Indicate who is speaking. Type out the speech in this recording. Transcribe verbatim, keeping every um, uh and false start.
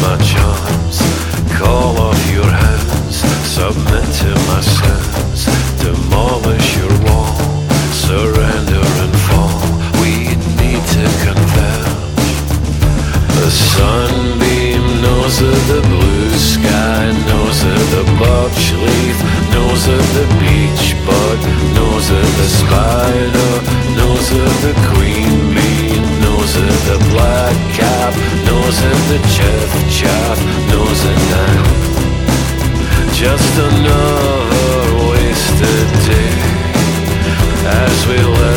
Speaker 1: my charms. Call off your hands, submit to my sins. Demolish your wall, surrender and fall. We need to converge. The sunbeam knows of the blue sky, knows of the birch leaf, knows of the beech bud, knows of the spider, knows of the queen bee, knows of the black cap, knows of the chiff chaff, knows it now. Just another wasted day as we live